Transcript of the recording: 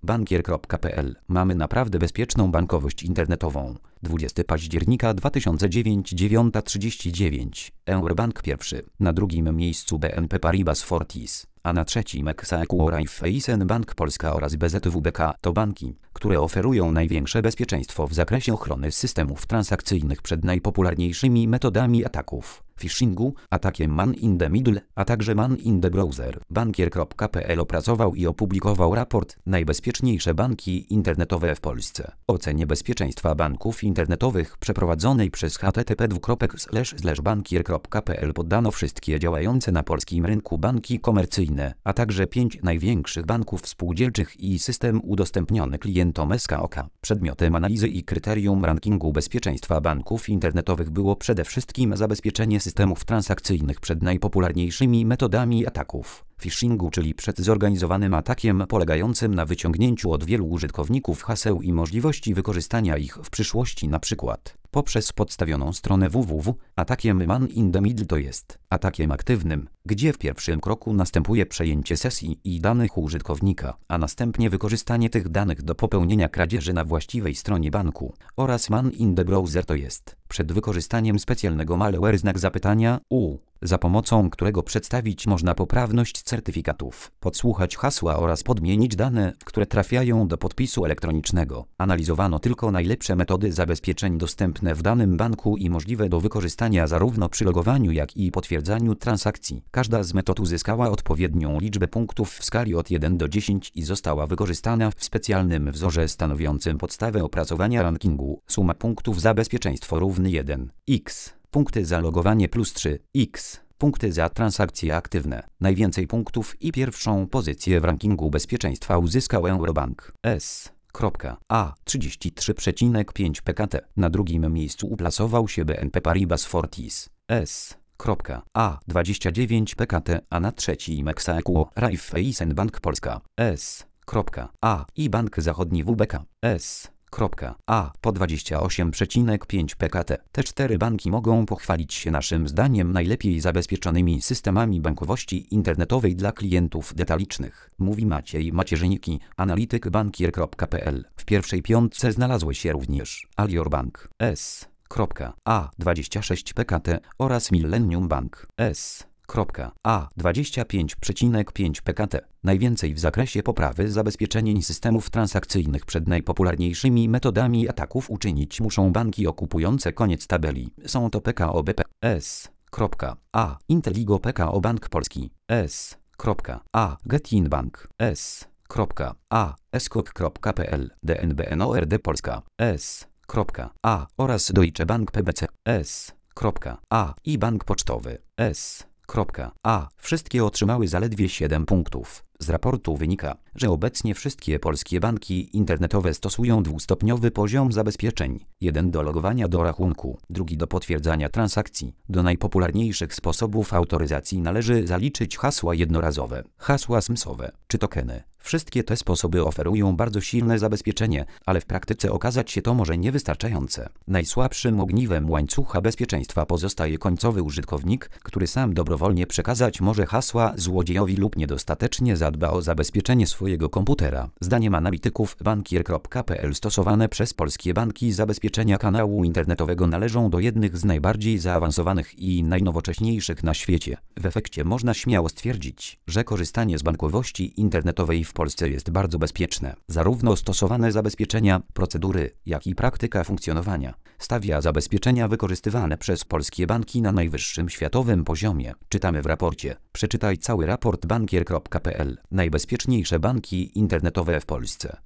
Bankier.pl. Mamy naprawdę bezpieczną bankowość internetową. 20 października 2009, 9:39. Eurobank pierwszy. Na drugim miejscu BNP Paribas Fortis, a na trzecim Exa Equo Raiffeisen Bank Polska oraz BZWBK. To banki, które oferują największe bezpieczeństwo w zakresie ochrony systemów transakcyjnych przed najpopularniejszymi metodami ataków: phishingu, atakiem man in the middle, a także man in the browser. Bankier.pl opracował i opublikował raport Najbezpieczniejsze banki internetowe w Polsce. Ocenie bezpieczeństwa banków internetowych przeprowadzonej przez http://bankier.pl poddano wszystkie działające na polskim rynku banki komercyjne, a także 5 największych banków spółdzielczych i system udostępniony klientom SKOK. Przedmiotem analizy i kryterium rankingu bezpieczeństwa banków internetowych było przede wszystkim zabezpieczenie systemów transakcyjnych przed najpopularniejszymi metodami ataków: phishingu, czyli przed zorganizowanym atakiem polegającym na wyciągnięciu od wielu użytkowników haseł i możliwości wykorzystania ich w przyszłości, np. poprzez podstawioną stronę www, atakiem man in the middle, to jest atakiem aktywnym, gdzie w pierwszym kroku następuje przejęcie sesji i danych użytkownika, a następnie wykorzystanie tych danych do popełnienia kradzieży na właściwej stronie banku, oraz man in the browser, to jest przed wykorzystaniem specjalnego malware znak zapytania U, za pomocą którego przedstawić można poprawność certyfikatów, podsłuchać hasła oraz podmienić dane, które trafiają do podpisu elektronicznego. Analizowano tylko najlepsze metody zabezpieczeń dostępne w danym banku i możliwe do wykorzystania zarówno przy logowaniu, jak i potwierdzaniu transakcji. Każda z metod uzyskała odpowiednią liczbę punktów w skali od 1 do 10 i została wykorzystana w specjalnym wzorze stanowiącym podstawę opracowania rankingu. Suma punktów za bezpieczeństwo równy 1x. Punkty za logowanie plus 3x. Punkty za transakcje aktywne. Najwięcej punktów i pierwszą pozycję w rankingu bezpieczeństwa uzyskał Eurobank S.A. 33,5 PKT. Na drugim miejscu uplasował się BNP Paribas Fortis S.A. 29 PKT, a na trzecim Exa Equo Raiffeisen Bank Polska S.A. i Bank Zachodni WBK S.A. po 28,5 PKT. Te 4 banki mogą pochwalić się naszym zdaniem najlepiej zabezpieczonymi systemami bankowości internetowej dla klientów detalicznych, mówi Maciej Macierzyński, analityk Bankier.pl. W pierwszej piątce znalazły się również Alior Bank S.A. 26 PKT oraz Millennium Bank S.A. 25,5 PKT. Najwięcej w zakresie poprawy zabezpieczeń systemów transakcyjnych przed najpopularniejszymi metodami ataków uczynić muszą banki okupujące koniec tabeli. Są to PKO BP S.A. Inteligo, PKO Bank Polski S.A. Getin Bank S.A. Skok.pl, DNB NORD Polska S.A. oraz Deutsche Bank PBC S.A. i Bank Pocztowy S.A. Wszystkie otrzymały zaledwie 7 punktów. Z raportu wynika, że obecnie wszystkie polskie banki internetowe stosują dwustopniowy poziom zabezpieczeń: 1 do logowania do rachunku, 2 do potwierdzania transakcji. Do najpopularniejszych sposobów autoryzacji należy zaliczyć hasła jednorazowe, hasła SMS-owe czy tokeny. Wszystkie te sposoby oferują bardzo silne zabezpieczenie, ale w praktyce okazać się to może niewystarczające. Najsłabszym ogniwem łańcucha bezpieczeństwa pozostaje końcowy użytkownik, który sam dobrowolnie przekazać może hasła złodziejowi lub niedostatecznie zadba o zabezpieczenie swojego komputera. Zdaniem analityków Bankier.pl stosowane przez polskie banki zabezpieczenia kanału internetowego należą do jednych z najbardziej zaawansowanych i najnowocześniejszych na świecie. W efekcie można śmiało stwierdzić, że korzystanie z bankowości internetowej w Polsce jest bardzo bezpieczne. Zarówno stosowane zabezpieczenia, procedury, jak i praktyka funkcjonowania stawia zabezpieczenia wykorzystywane przez polskie banki na najwyższym światowym poziomie. Czytamy w raporcie. Przeczytaj cały raport Bankier.pl. Najbezpieczniejsze banki internetowe w Polsce.